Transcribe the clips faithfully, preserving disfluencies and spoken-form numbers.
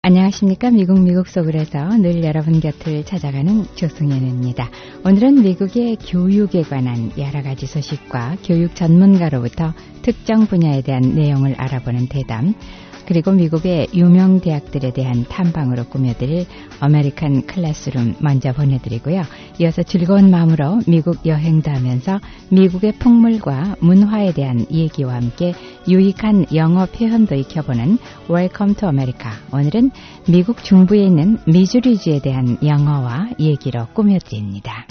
안녕하십니까. 미국 미국 속으로서 늘 여러분 곁을 찾아가는 조승현입니다. 오늘은 미국의 교육에 관한 여러 가지 소식과 교육 전문가로부터 특정 분야에 대한 내용을 알아보는 대담, 그리고 미국의 유명 대학들에 대한 탐방으로 꾸며드릴 아메리칸 클래스룸 먼저 보내드리고요. 이어서 즐거운 마음으로 미국 여행도 하면서 미국의 풍물과 문화에 대한 얘기와 함께 유익한 영어 표현도 익혀보는 웰컴 투 아메리카. 오늘은 미국 중부에 있는 미주리주에 대한 영어와 얘기로 꾸며드립니다.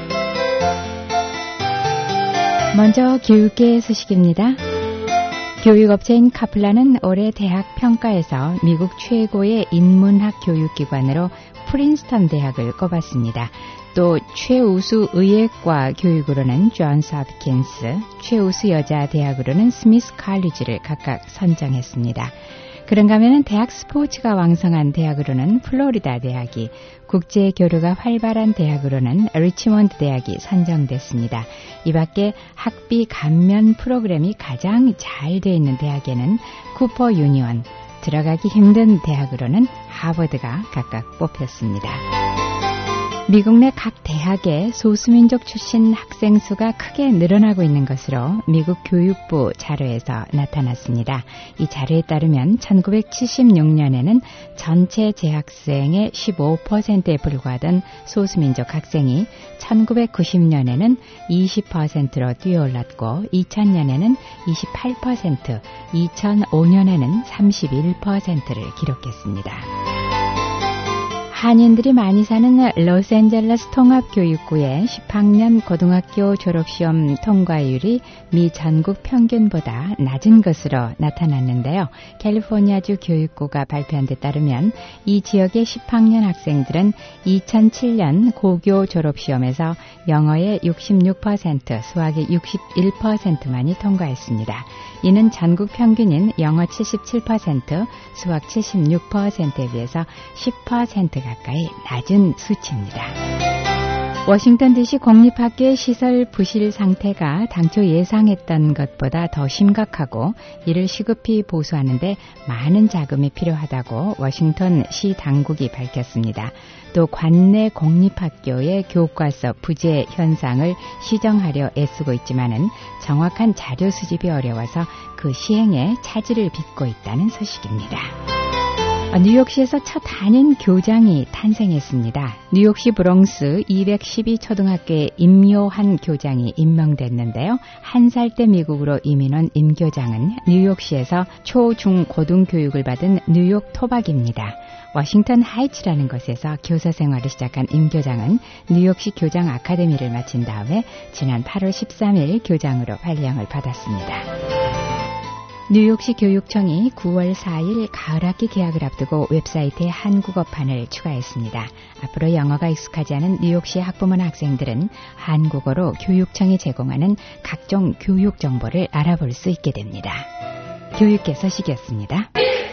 먼저 교육계 소식입니다. 교육업체인 카플라는 올해 대학 평가에서 미국 최고의 인문학 교육기관으로 프린스턴 대학을 꼽았습니다. 또 최우수 의예과 교육으로는 존스 홉킨스, 최우수 여자 대학으로는 스미스 칼리지를 각각 선정했습니다. 그런가 하면 대학 스포츠가 왕성한 대학으로는 플로리다 대학이, 국제 교류가 활발한 대학으로는 리치몬드 대학이 선정됐습니다. 이 밖에 학비 감면 프로그램이 가장 잘 되어 있는 대학에는 쿠퍼 유니온, 들어가기 힘든 대학으로는 하버드가 각각 뽑혔습니다. 미국 내 각 대학의 소수민족 출신 학생 수가 크게 늘어나고 있는 것으로 미국 교육부 자료에서 나타났습니다. 이 자료에 따르면 천구백칠십육 년에는 전체 재학생의 십오 퍼센트에 불과하던 소수민족 학생이 천구백구십 년에는 이십 퍼센트로 뛰어올랐고 이천 년에는 이십팔 퍼센트, 이천오 년에는 삼십일 퍼센트를 기록했습니다. 한인들이 많이 사는 로스앤젤레스 통합교육구의 십 학년 고등학교 졸업시험 통과율이 미 전국 평균보다 낮은 것으로 나타났는데요. 캘리포니아주 교육부가 발표한 데 따르면 이 지역의 십 학년 학생들은 이천칠 년 고교 졸업시험에서 영어의 육십육 퍼센트, 수학의 육십일 퍼센트만이 통과했습니다. 이는 전국 평균인 영어 칠십칠 퍼센트, 수학 칠십육 퍼센트에 비해서 십 퍼센트 가까이 낮은 수치입니다. 워싱턴 디씨 공립학교의 시설 부실 상태가 당초 예상했던 것보다 더 심각하고 이를 시급히 보수하는 데 많은 자금이 필요하다고 워싱턴 시 당국이 밝혔습니다. 또 관내 공립학교의 교과서 부재 현상을 시정하려 애쓰고 있지만은 정확한 자료 수집이 어려워서 그 시행에 차질을 빚고 있다는 소식입니다. 뉴욕시에서 첫 한인 교장이 탄생했습니다. 뉴욕시 브롱스 이백십이 초등학교에 임요한 교장이 임명됐는데요. 한 살 때 미국으로 이민 온 임 교장은 뉴욕시에서 초, 중, 고등 교육을 받은 뉴욕 토박입니다. 워싱턴 하이츠라는 곳에서 교사 생활을 시작한 임 교장은 뉴욕시 교장 아카데미를 마친 다음에 지난 팔월 십삼일 교장으로 발령을 받았습니다. 뉴욕시 교육청이 구월 사일 가을학기 개학을 앞두고 웹사이트에 한국어판을 추가했습니다. 앞으로 영어가 익숙하지 않은 뉴욕시 학부모나 학생들은 한국어로 교육청이 제공하는 각종 교육 정보를 알아볼 수 있게 됩니다. 교육계 소식이었습니다.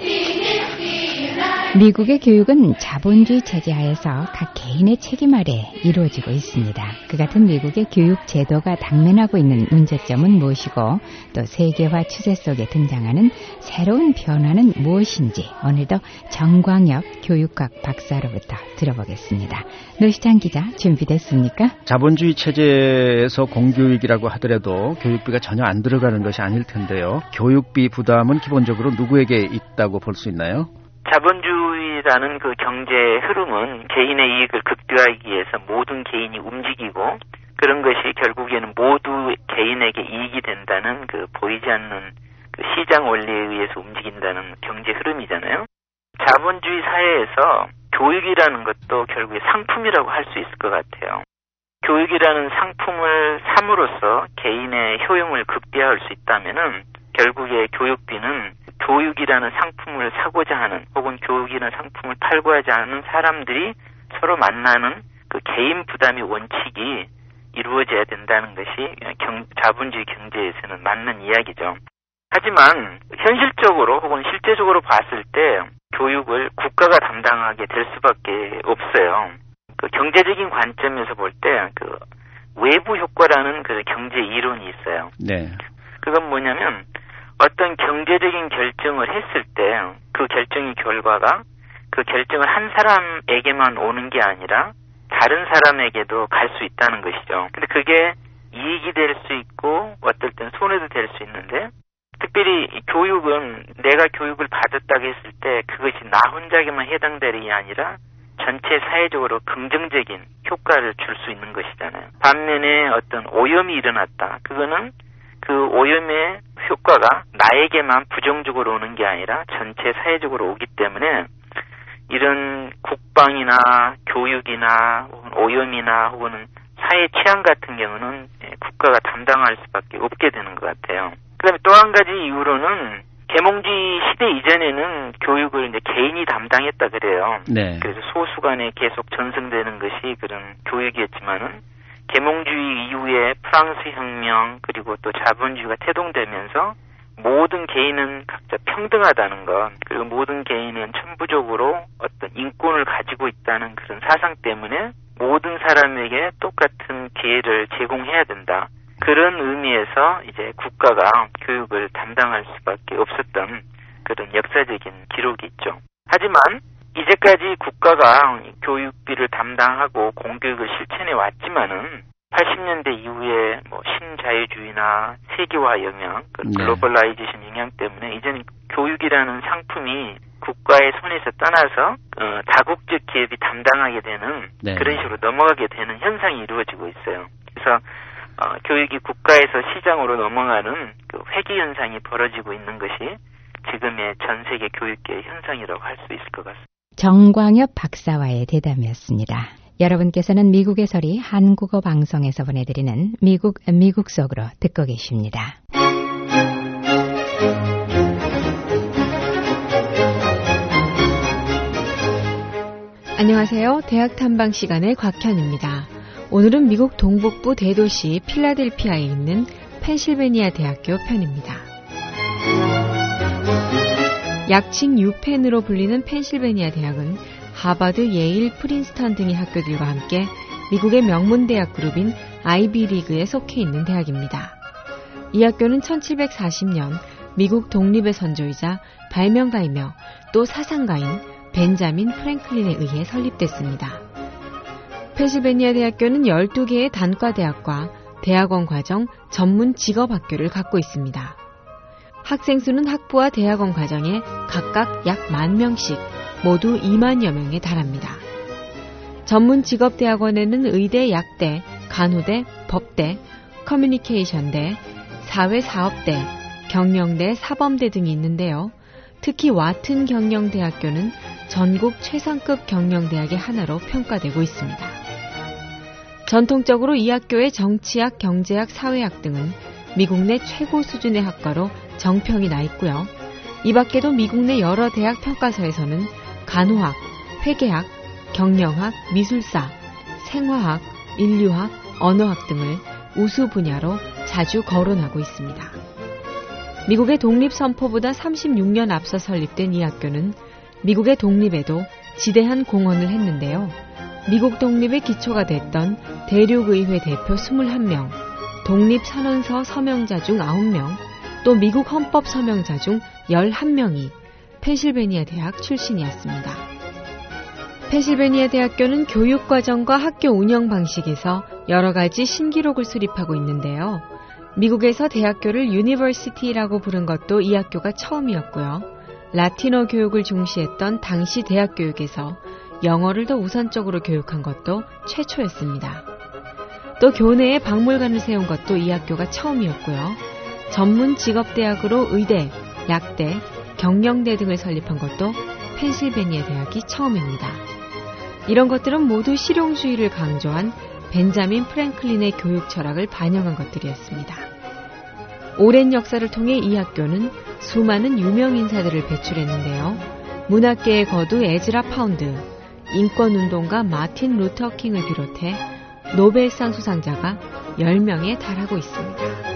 미국의 교육은 자본주의 체제 하에서 각 개인의 책임 아래 이루어지고 있습니다. 그 같은 미국의 교육 제도가 당면하고 있는 문제점은 무엇이고 또 세계화 추세 속에 등장하는 새로운 변화는 무엇인지 오늘도 정광혁 교육학 박사로부터 들어보겠습니다. 노시찬 기자 준비됐습니까? 자본주의 체제에서 공교육이라고 하더라도 교육비가 전혀 안 들어가는 것이 아닐 텐데요. 교육비 부담은 기본적으로 누구에게 있다고 볼 수 있나요? 자본주의라는 그 경제 흐름은 개인의 이익을 극대화하기 위해서 모든 개인이 움직이고 그런 것이 결국에는 모두 개인에게 이익이 된다는 그 보이지 않는 그 시장 원리에 의해서 움직인다는 경제 흐름이잖아요. 자본주의 사회에서 교육이라는 것도 결국에 상품이라고 할 수 있을 것 같아요. 교육이라는 상품을 삼으로써 개인의 효용을 극대화할 수 있다면은 결국에 교육비는 교육이라는 상품을 사고자 하는 혹은 교육이라는 상품을 팔고자 하는 사람들이 서로 만나는 그 개인 부담의 원칙이 이루어져야 된다는 것이 경, 자본주의 경제에서는 맞는 이야기죠. 하지만 현실적으로 혹은 실제적으로 봤을 때 교육을 국가가 담당하게 될 수밖에 없어요. 그 경제적인 관점에서 볼 때 그 외부 효과라는 그 경제 이론이 있어요. 네. 그건 뭐냐면 어떤 경제적인 결정을 했을 때 그 결정의 결과가 그 결정을 한 사람에게만 오는 게 아니라 다른 사람에게도 갈 수 있다는 것이죠. 근데 그게 이익이 될 수 있고 어떨 땐 손해도 될 수 있는데, 특별히 교육은 내가 교육을 받았다고 했을 때 그것이 나 혼자에게만 해당될 일이 아니라 전체 사회적으로 긍정적인 효과를 줄 수 있는 것이잖아요. 반면에 어떤 오염이 일어났다. 그거는 그 오염의 효과가 나에게만 부정적으로 오는 게 아니라 전체 사회적으로 오기 때문에 이런 국방이나 교육이나 혹은 오염이나 혹은 사회 취향 같은 경우는 국가가 담당할 수밖에 없게 되는 것 같아요. 그다음에 또 한 가지 이유로는 계몽주의 시대 이전에는 교육을 이제 개인이 담당했다 그래요. 네. 그래서 소수간에 계속 전승되는 것이 그런 교육이었지만은 계몽주의 이후에 프랑스 혁명 그리고 또 자본주의가 태동되면서 모든 개인은 각자 평등하다는 것, 그리고 모든 개인은 천부적으로 어떤 인권을 가지고 있다는 그런 사상 때문에 모든 사람에게 똑같은 기회를 제공해야 된다. 그런 의미에서 이제 국가가 교육을 담당할 수밖에 없었던 그런 역사적인 기록이 있죠. 하지만 이제까지 국가가 교육비를 담당하고 공교육을 실천해 왔지만은 팔십 년대 이후에 뭐 신자유주의나 세계화 영향, 글로벌라이제이션 영향 때문에 이제는 교육이라는 상품이 국가의 손에서 떠나서 어, 다국적 기업이 담당하게 되는 네. 그런 식으로 넘어가게 되는 현상이 이루어지고 있어요. 그래서 어, 교육이 국가에서 시장으로 넘어가는 그 회귀 현상이 벌어지고 있는 것이 지금의 전 세계 교육계의 현상이라고 할 수 있을 것 같습니다. 정광엽 박사와의 대담이었습니다. 여러분께서는 미국의 소리 한국어 방송에서 보내드리는 미국 미국 속으로 듣고 계십니다. 안녕하세요. 대학 탐방 시간의 곽현입니다. 오늘은 미국 동북부 대도시 필라델피아에 있는 펜실베니아 대학교 편입니다. 약칭 유펜으로 불리는 펜실베니아 대학은 하버드, 예일, 프린스턴 등의 학교들과 함께 미국의 명문 대학 그룹인 아이비리그에 속해 있는 대학입니다. 이 학교는 천칠백사십 년 미국 독립의 선조이자 발명가이며 또 사상가인 벤자민 프랭클린에 의해 설립됐습니다. 펜실베니아 대학교는 열두 개의 단과대학과 대학원 과정, 전문 직업학교를 갖고 있습니다. 학생 수는 학부와 대학원 과정에 각각 약 만 명씩 모두 이만여 명에 달합니다. 전문 직업대학원에는 의대, 약대, 간호대, 법대, 커뮤니케이션대, 사회사업대, 경영대, 사범대 등이 있는데요. 특히 와튼 경영대학교는 전국 최상급 경영대학의 하나로 평가되고 있습니다. 전통적으로 이 학교의 정치학, 경제학, 사회학 등은 미국 내 최고 수준의 학과로 정평이 나 있고요. 이 밖에도 미국 내 여러 대학 평가서에서는 간호학, 회계학, 경영학, 미술사, 생화학, 인류학, 언어학 등을 우수 분야로 자주 거론하고 있습니다. 미국의 독립선포보다 삼십육 년 앞서 설립된 이 학교는 미국의 독립에도 지대한 공헌을 했는데요. 미국 독립의 기초가 됐던 대륙의회 대표 이십일 명, 독립선언서 서명자 중 아홉 명, 또 미국 헌법 서명자 중 열한 명이 펜실베니아 대학 출신이었습니다. 펜실베니아 대학교는 교육과정과 학교 운영 방식에서 여러 가지 신기록을 수립하고 있는데요. 미국에서 대학교를 유니버시티라고 부른 것도 이 학교가 처음이었고요. 라틴어 교육을 중시했던 당시 대학 교육에서 영어를 더 우선적으로 교육한 것도 최초였습니다. 또 교내에 박물관을 세운 것도 이 학교가 처음이었고요. 전문 직업대학으로 의대, 약대, 경영대 등을 설립한 것도 펜실베니아 대학이 처음입니다. 이런 것들은 모두 실용주의를 강조한 벤자민 프랭클린의 교육 철학을 반영한 것들이었습니다. 오랜 역사를 통해 이 학교는 수많은 유명 인사들을 배출했는데요. 문학계의 거두 에즈라 파운드, 인권운동가 마틴 루터 킹을 비롯해 노벨상 수상자가 열 명에 달하고 있습니다.